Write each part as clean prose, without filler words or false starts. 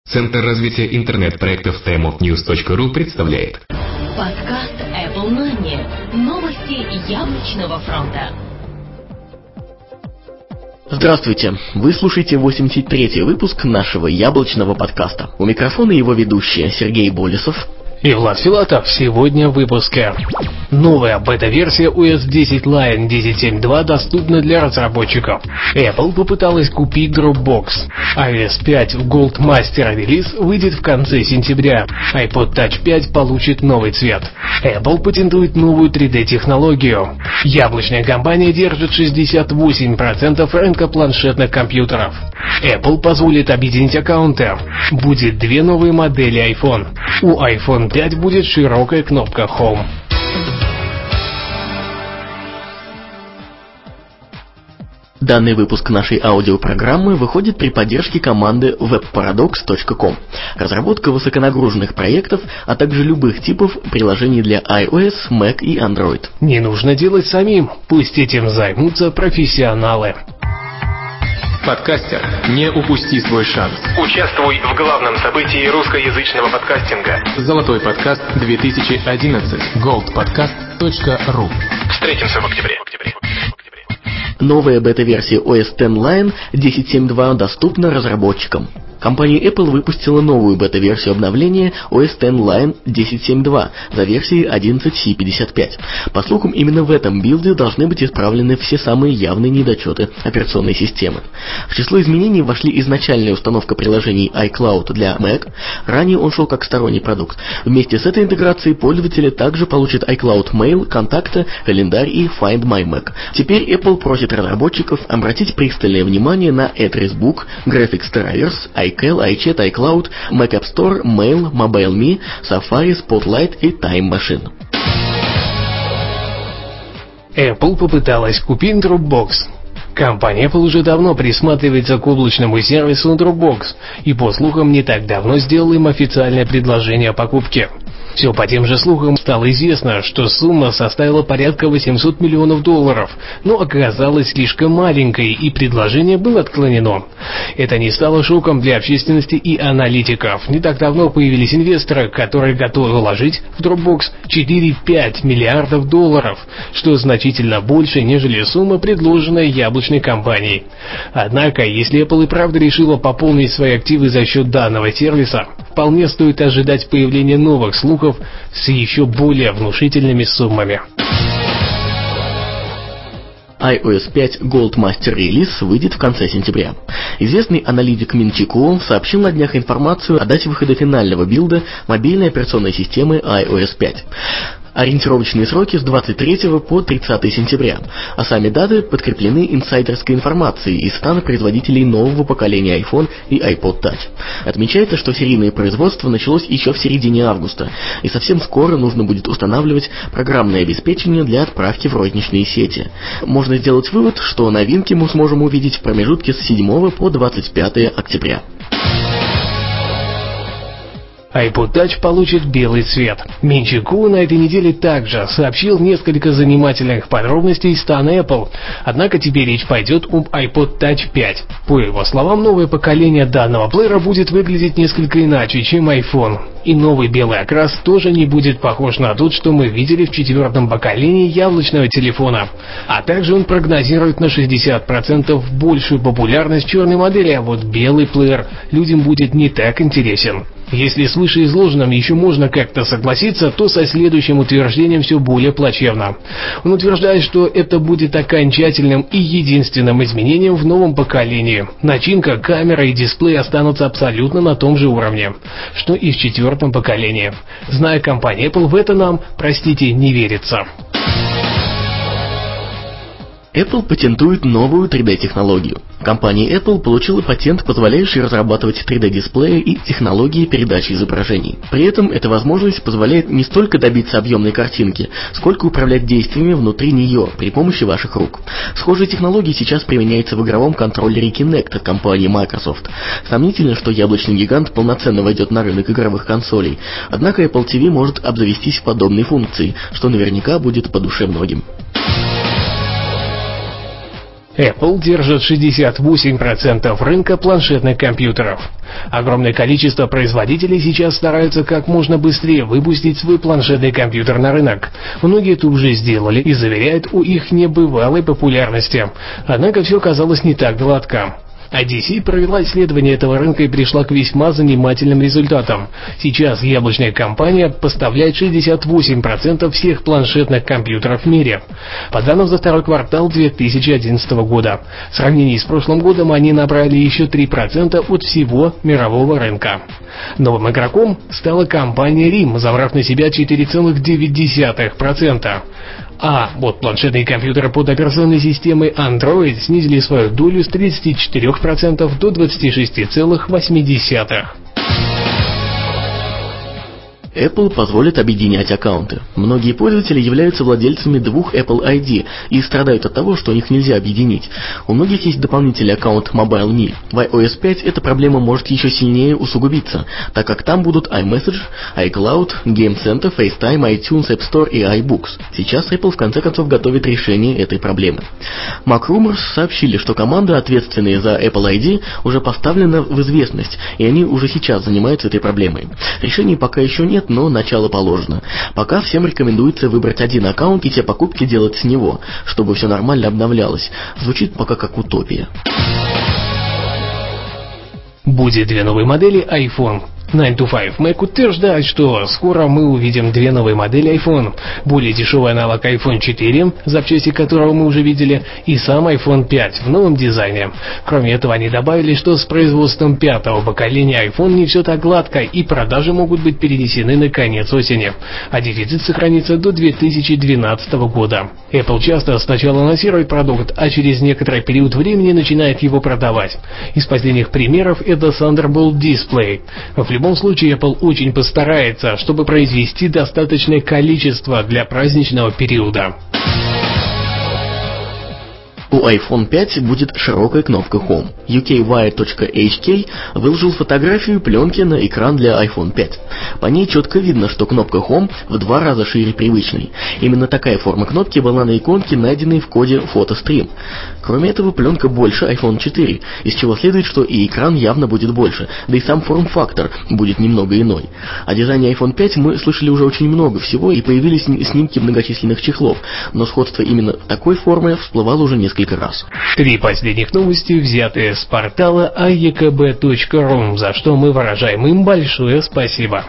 Центр развития интернет-проектов timeofnews.ru представляет подкаст Apple Money. Новости яблочного фронта. Здравствуйте! Вы слушаете 83-й выпуск нашего яблочного подкаста. У микрофона его ведущие Сергей Болесов и Влад Филатов. Сегодня в выпуске. Новая бета-версия OS 10 Lion 10.7.2 доступна для разработчиков. Apple попыталась купить Dropbox. iOS 5 Gold Master релиз выйдет в конце сентября. iPod Touch 5 получит новый цвет. Apple патентует новую 3D-технологию. Яблочная компания держит 68% рынка планшетных компьютеров. Apple позволит объединить аккаунты. Будет две новые модели iPhone. У iPhone 5 будет широкая кнопка Home. Данный выпуск нашей аудиопрограммы выходит при поддержке команды webparadox.com. Разработка высоконагруженных проектов, а также любых типов приложений для iOS, Mac и Android. Не нужно делать самим, пусть этим займутся профессионалы. Подкастер, не упусти свой шанс. Участвуй в главном событии русскоязычного подкастинга. Золотой подкаст 2011. goldpodcast.ru. Встретимся в октябре. Новая бета-версия OS X Lion 10.7.2 доступна разработчикам. Компания Apple выпустила новую бета-версию обновления OS X Lion 10.7.2 за версией 11C55. По слухам, именно в этом билде должны быть исправлены все самые явные недочеты операционной системы. В число изменений вошли изначальная установка приложений iCloud для Mac, ранее он шел как сторонний продукт. Вместе с этой интеграцией пользователи также получат iCloud Mail, контакты, календарь и Find My Mac. Теперь Apple просит разработчиков обратить пристальное внимание на Address Book, Graphics Drivers, iCal, iChat, iCloud, Mac App Store, Mail, MobileMe, Safari, Spotlight и Time Machine. Apple попыталась купить Dropbox. Компания Apple уже давно присматривается к облачному сервису Dropbox и, по слухам, не так давно сделала им официальное предложение о покупке. Все по тем же слухам стало известно, что сумма составила порядка $800 миллионов, но оказалась слишком маленькой, и предложение было отклонено. Это не стало шоком для общественности и аналитиков. Не так давно появились инвесторы, которые готовы вложить в Dropbox 4-5 миллиардов долларов, что значительно больше, нежели сумма, предложенная яблочной компанией. Однако, если Apple и правда решила пополнить свои активы за счет данного сервиса, вполне стоит ожидать появления новых слухов с еще более внушительными суммами. iOS 5 Gold Master релиз выйдет в конце сентября. Известный аналитик Мин Чи Куо сообщил на днях информацию о дате выхода финального билда мобильной операционной системы iOS 5. Ориентировочные сроки с 23 по 30 сентября, а сами даты подкреплены инсайдерской информацией из стран-производителей нового поколения iPhone и iPod Touch. Отмечается, что серийное производство началось еще в середине августа, и совсем скоро нужно будет устанавливать программное обеспечение для отправки в розничные сети. Можно сделать вывод, что новинки мы сможем увидеть в промежутке с 7 по 25 октября. iPod Touch получит белый цвет. Мин Чи Куо на этой неделе также сообщил несколько занимательных подробностей стана Apple. Однако теперь речь пойдет об iPod Touch 5. По его словам, новое поколение данного плеера будет выглядеть несколько иначе, чем iPhone. И новый белый окрас тоже не будет похож на тот, что мы видели в четвертом поколении яблочного телефона. А также он прогнозирует на 60% большую популярность черной модели, а вот белый плеер людям будет не так интересен. Если с вышеизложенным еще можно как-то согласиться, то со следующим утверждением все более плачевно. Он утверждает, что это будет окончательным и единственным изменением в новом поколении. Начинка, камера и дисплей останутся абсолютно на том же уровне, что и в четвертом поколении. Зная компанию Apple, в это нам, простите, не верится. Apple патентует новую 3D-технологию. Компания Apple получила патент, позволяющий разрабатывать 3D-дисплеи и технологии передачи изображений. При этом эта возможность позволяет не столько добиться объемной картинки, сколько управлять действиями внутри нее при помощи ваших рук. Схожие технологии сейчас применяются в игровом контроллере Kinect от компании Microsoft. Сомнительно, что яблочный гигант полноценно войдет на рынок игровых консолей, однако Apple TV может обзавестись подобной функцией, что наверняка будет по душе многим. Apple держит 68% рынка планшетных компьютеров. Огромное количество производителей сейчас стараются как можно быстрее выпустить свой планшетный компьютер на рынок. Многие это уже сделали и заверяют о их небывалой популярности. Однако все казалось не так гладко. IDC провела исследование этого рынка и пришла к весьма занимательным результатам. Сейчас яблочная компания поставляет 68% всех планшетных компьютеров в мире. По данным за второй квартал 2011 года. В сравнении с прошлым годом они набрали еще 3% от всего мирового рынка. Новым игроком стала компания RIM, забрав на себя 4,9%. А вот планшетные компьютеры под операционной системой Android снизили свою долю с 34% до 26,8%. Apple позволит объединять аккаунты. Многие пользователи являются владельцами двух Apple ID и страдают от того, что их нельзя объединить. У многих есть дополнительный аккаунт MobileMe. В iOS 5 эта проблема может еще сильнее усугубиться, так как там будут iMessage, iCloud, Game Center, FaceTime, iTunes, App Store и iBooks. Сейчас Apple в конце концов готовит решение этой проблемы. MacRumors сообщили, что команда, ответственная за Apple ID, уже поставлена в известность, и они уже сейчас занимаются этой проблемой. Решений пока еще нет, но начало положено. Пока всем рекомендуется выбрать один аккаунт и те покупки делать с него, чтобы все нормально обновлялось. Звучит пока как утопия. Будет две новые модели iPhone. 9to5 Mac утверждает, что скоро мы увидим две новые модели iPhone. Более дешевый аналог iPhone 4, запчасти которого мы уже видели, и сам iPhone 5 в новом дизайне. Кроме этого, они добавили, что с производством пятого поколения iPhone не все так гладко, и продажи могут быть перенесены на конец осени, а дефицит сохранится до 2012 года. Apple часто сначала анонсирует продукт, а через некоторый период времени начинает его продавать. Из последних примеров это Thunderbolt Display. В любом случае, Apple очень постарается, чтобы произвести достаточное количество для праздничного периода. У iPhone 5 будет широкая кнопка Home. UKWire.HK выложил фотографию пленки на экран для iPhone 5. По ней четко видно, что кнопка Home в 2 раза шире привычной. Именно такая форма кнопки была на иконке, найденной в коде PhotoStream. Кроме этого, пленка больше iPhone 4, из чего следует, что и экран явно будет больше, да и сам форм-фактор будет немного иной. О дизайне iPhone 5 мы слышали уже очень много всего, и появились снимки многочисленных чехлов, но сходство именно такой формы всплывало уже несколько раз. 3 последних новости взяты с портала aekb.ru, за что мы выражаем им большое спасибо.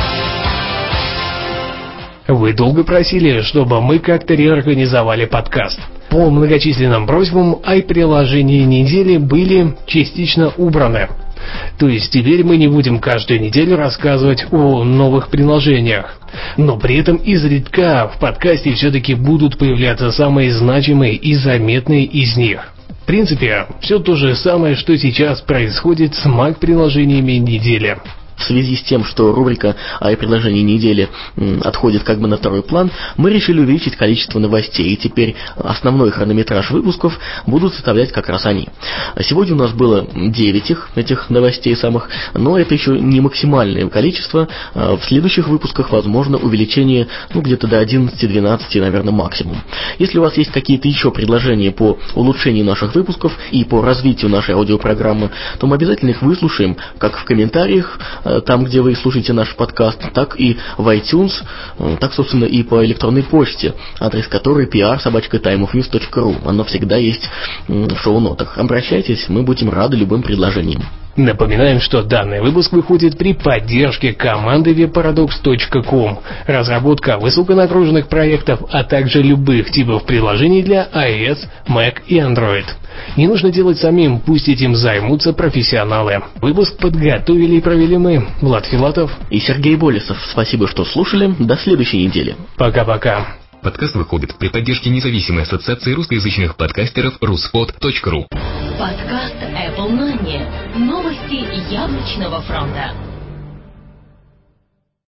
Вы долго просили, чтобы мы как-то реорганизовали подкаст. По многочисленным просьбам приложения недели были частично убраны. То есть теперь мы не будем каждую неделю рассказывать о новых приложениях. Но при этом изредка в подкасте все-таки будут появляться самые значимые и заметные из них. В принципе, все то же самое, что сейчас происходит с Mac-приложениями недели. В связи с тем, что рубрика «Приложение недели» отходит как бы на второй план, мы решили увеличить количество новостей, и теперь основной хронометраж выпусков будут составлять как раз они. Сегодня у нас было 9 этих новостей самых, но это еще не максимальное количество. В следующих выпусках возможно увеличение где-то до 11-12, наверное, максимум. Если у вас есть какие-то еще предложения по улучшению наших выпусков и по развитию нашей аудиопрограммы, то мы обязательно их выслушаем, как в комментариях, там, где вы слушаете наш подкаст, так и в iTunes, так, собственно, и по электронной почте, адрес которой pr@timeofnews.ru. Оно всегда есть в шоу-нотах. Обращайтесь, мы будем рады любым предложениям. Напоминаем, что данный выпуск выходит при поддержке команды webparadox.com. Разработка высоконагруженных проектов, а также любых типов приложений для iOS, Mac и Android. Не нужно делать самим, пусть этим займутся профессионалы. Выпуск подготовили и провели мы, Влад Филатов и Сергей Болесов. Спасибо, что слушали. До следующей недели. Пока-пока. Подкаст выходит при поддержке независимой ассоциации русскоязычных подкастеров ruspod.ru. Подкаст Apple Money. Новости яблочного фронта.